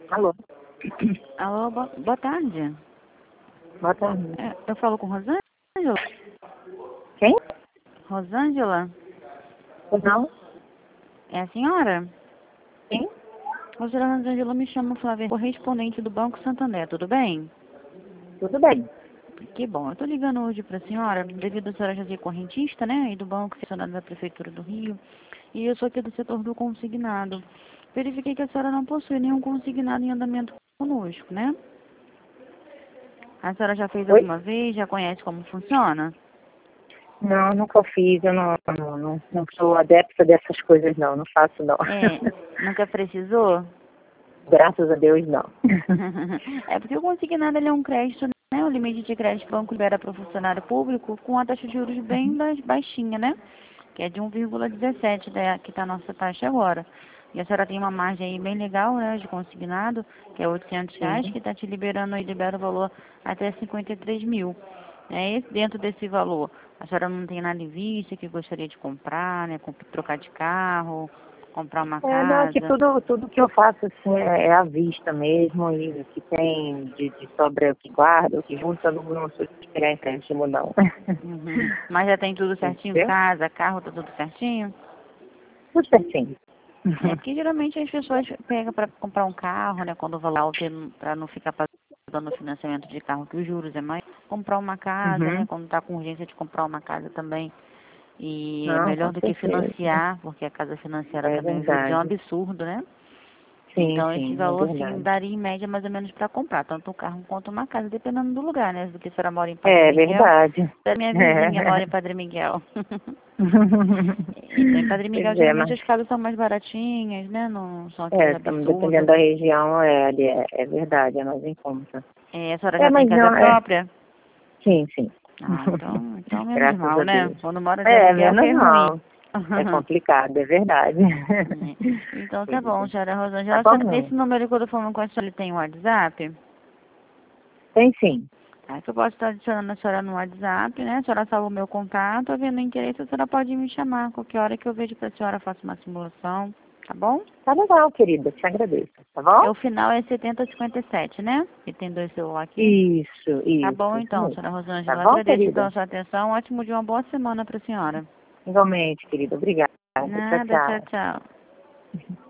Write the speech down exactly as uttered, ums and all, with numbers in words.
Alô? Alô, boa, boa tarde. Boa tarde. É, eu falo com Rosângela? Quem? Rosângela? Não? É a senhora? Quem? Rosângela, Rosângela, me chama Flávia, correspondente do Banco Santander, tudo bem? Tudo bem. Que bom. Eu tô ligando hoje pra senhora, devido a senhora já ser correntista, né? E do Banco Funcionário da Prefeitura do Rio. E eu sou aqui do setor do consignado. Verifiquei que a senhora não possui nenhum consignado em andamento conosco, né? A senhora já fez Oi? alguma vez? Já conhece como funciona? Não, nunca fiz. Eu não, não, não, não sou adepta dessas coisas, não. Não faço, não. É, nunca precisou? Graças a Deus, não. É porque o consignado ele é um crédito, né? O limite de crédito que o banco libera para o funcionário público com a taxa de juros bem ba- baixinha, né? Que é de um vírgula dezessete, né? Que está a nossa taxa agora. E a senhora tem uma margem aí bem legal, né? De consignado, que é oitocentos reais, Sim. que está te liberando aí, libera o valor até cinquenta e três mil. É, esse, dentro desse valor, a senhora não tem nada em vista que gostaria de comprar, né? comp- Trocar de carro, comprar uma É, não, que casa. tudo, tudo que eu faço assim, é, é à vista mesmo, e o que tem de, de sobra o que guarda, o que junta, eu não, não sou de pegar empréstimo, não. Uhum. Mas já tem tudo certinho, Entendeu? casa, carro, tá tudo certinho? Tudo certinho. É porque geralmente as pessoas pegam para comprar um carro, né, quando o valor alto, para não ficar pagando financiamento de carro, que os juros é mais. Comprar uma casa, né, Uhum. quando tá com urgência de comprar uma casa também. E é Não, melhor com do que certeza. financiar, porque a casa financiada É também, os juros é um verdade. absurdo, né? Sim, Então, esse sim, é valor, sim, verdade. daria em média mais ou menos para comprar, tanto um carro quanto uma casa, dependendo do lugar, né? Porque a senhora mora em Padre É Miguel, verdade. a minha vizinha mora É. em Padre Miguel. Então, em Padre Miguel, Pois é, geralmente mas as casas são mais baratinhas, né? Não são aqueles é, tam- dependendo absurdos. da região, é, ali é, é verdade, é mais em conta. É, a senhora É, já tem mas casa não, é. própria? Sim, sim. Ah, então, então menos Graças mal, a né? Deus. Quando mora de É, aluguel que menos é ruim. mal. É complicado, é verdade. É. Então, tá Pois bom, é. senhora Tá Rosângela. A bom, senhora- não? Nesse número que eu tô falando com a senhora, ele tem um WhatsApp? Tem sim. Tá, que eu posso estar adicionando a senhora no WhatsApp, né? A senhora salva o meu contato, havendo interesse, a senhora pode me chamar. Qualquer hora que eu vejo que a senhora faça uma simulação, tá bom? Tá legal, querida, te agradeço, tá É, bom? o final é setenta cinquenta e sete, né? E tem dois celulares aqui. Isso, Tá isso, bom isso então, mesmo. senhora Tá Rosângela. Eu bom, agradeço então querida? a sua atenção. Um ótimo dia, uma boa semana para a senhora. Igualmente, querida. Obrigada. Tchau, Nada, tchau, tchau. tchau.